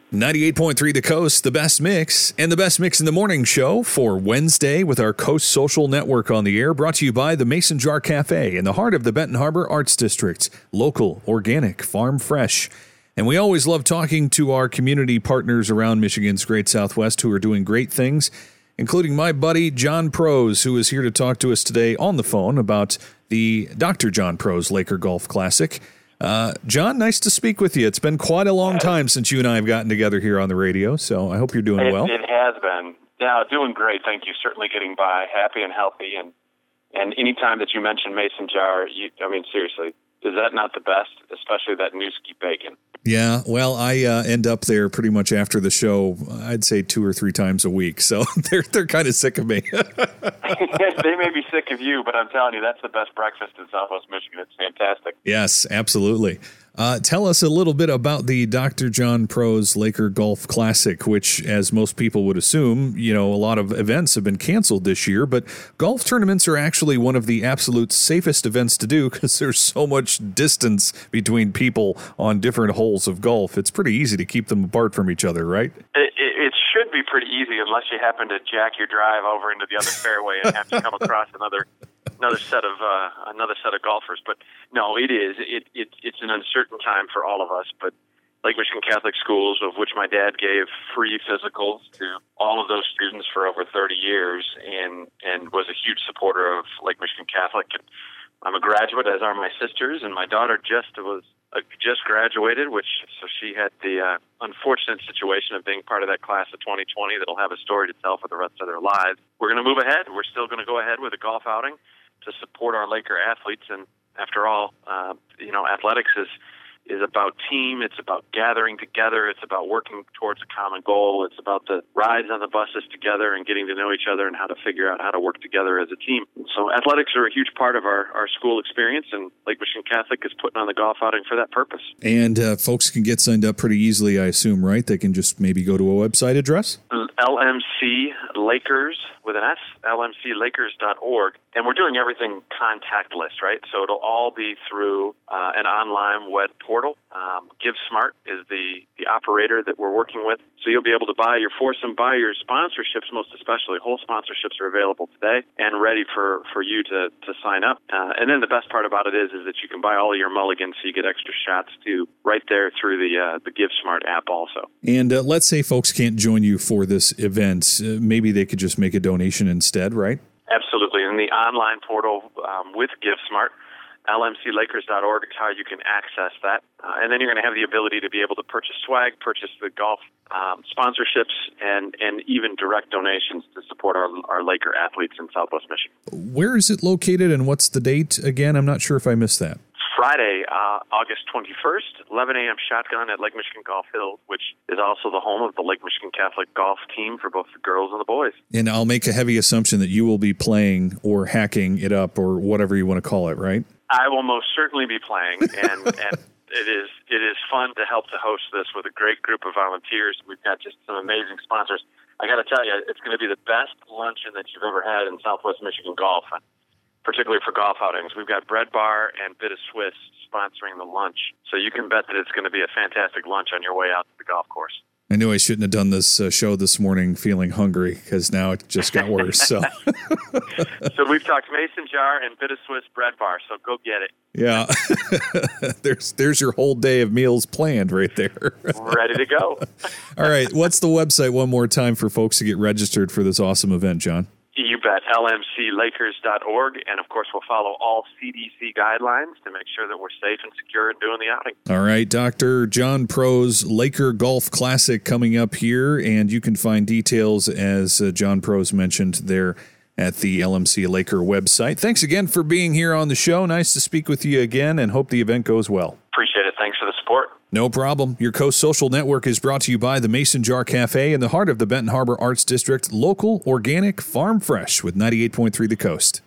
98.3 The Coast, the best mix, and the best mix in the morning show for Wednesday with our Coast Social Network on the air, brought to you by the Mason Jar Cafe in the heart of the Benton Harbor Arts District. Local, organic, farm fresh. And we always love talking to our community partners around Michigan's Great Southwest who are doing great things, including my buddy John Prose, who is here to talk to us today on the phone about the Dr. John Prose Laker Golf Classic. John, nice to speak with you. It's been quite a long time since you and I have gotten together here on the radio, so I hope you're doing well. It has been. Yeah, doing great. Thank you. Certainly getting by, happy and healthy. And any time that you mention Mason Jar, seriously, is that not the best? Especially that Newski bacon. Yeah, well, I end up there pretty much after the show, I'd say 2 or 3 times a week, so they're kind of sick of me. They may be sick of you, but I'm telling you, that's the best breakfast in Southwest Michigan. It's fantastic. Yes, absolutely. Tell us a little bit about the Dr. John Prose Laker Golf Classic, which, as most people would assume, a lot of events have been canceled this year, but golf tournaments are actually one of the absolute safest events to do because there's so much distance between people on different holes of golf. It's pretty easy to keep them apart from each other, right? It should be pretty easy unless you happen to jack your drive over into the other fairway and have to come across another set of golfers. But no, it is. It's an uncertain time for all of us. But Lake Michigan Catholic Schools, of which my dad gave free physicals to all of those students for over 30 years, and was a huge supporter of Lake Michigan Catholic. And I'm a graduate, as are my sisters, and my daughter just graduated, so she had the unfortunate situation of being part of that class of 2020 that'll have a story to tell for the rest of their lives. We're going to move ahead. We're still going to go ahead with a golf outing to support our Laker athletes. And after all, athletics is about team. It's about gathering together. It's about working towards a common goal. It's about the rides on the buses together and getting to know each other and how to figure out how to work together as a team. So athletics are a huge part of our school experience, and Lake Michigan Catholic is putting on the golf outing for that purpose. And folks can get signed up pretty easily, I assume, right? They can just maybe go to a website address? LMC Lakers with an S, lmclakers.org. And we're doing everything contactless, right? So it'll all be through an online web portal. GiveSmart is the operator that we're working with. So you'll be able to buy your sponsorships, most especially. Whole sponsorships are available today and ready for you to sign up. And then the best part about it is that you can buy all of your mulligans, so you get extra shots too, right there through the GiveSmart app also. And let's say folks can't join you for this event. Maybe they could just make a donation instead, right? Absolutely. In the online portal with GiveSmart, lmclakers.org is how you can access that. And then you're going to have the ability to be able to purchase swag, purchase the golf sponsorships, and even direct donations to support our Laker athletes in Southwest Michigan. Where is it located, and what's the date again? I'm not sure if I missed that. Friday, August 21st, 11 a.m. shotgun at Lake Michigan Golf Hill, which is also the home of the Lake Michigan Catholic golf team for both the girls and the boys. And I'll make a heavy assumption that you will be playing or hacking it up or whatever you want to call it, right? I will most certainly be playing, and it is fun to help to host this with a great group of volunteers. We've got just some amazing sponsors. I got to tell you, it's going to be the best luncheon that you've ever had in Southwest Michigan golf, particularly for golf outings. We've got Bread Bar and Bit of Swiss sponsoring the lunch, so you can bet that it's going to be a fantastic lunch on your way out to the golf course. I knew I shouldn't have done this show this morning feeling hungry, because now it just got worse. So we've talked Mason Jar and Bit of Swiss Bread Bar, so go get it. Yeah. there's your whole day of meals planned right there. Ready to go. All right. What's the website one more time for folks to get registered for this awesome event, John? You bet. lmclakers.org. And, of course, we'll follow all CDC guidelines to make sure that we're safe and secure in doing the outing. All right. Dr. John Prose Laker Golf Classic coming up here. And you can find details, as John Prose mentioned, there at the LMC Laker website. Thanks again for being here on the show. Nice to speak with you again, and hope the event goes well. Appreciate it. Thanks for the support. No problem. Your Coast Social Network is brought to you by the Mason Jar Cafe in the heart of the Benton Harbor Arts District. Local, organic, farm fresh with 98.3 The Coast.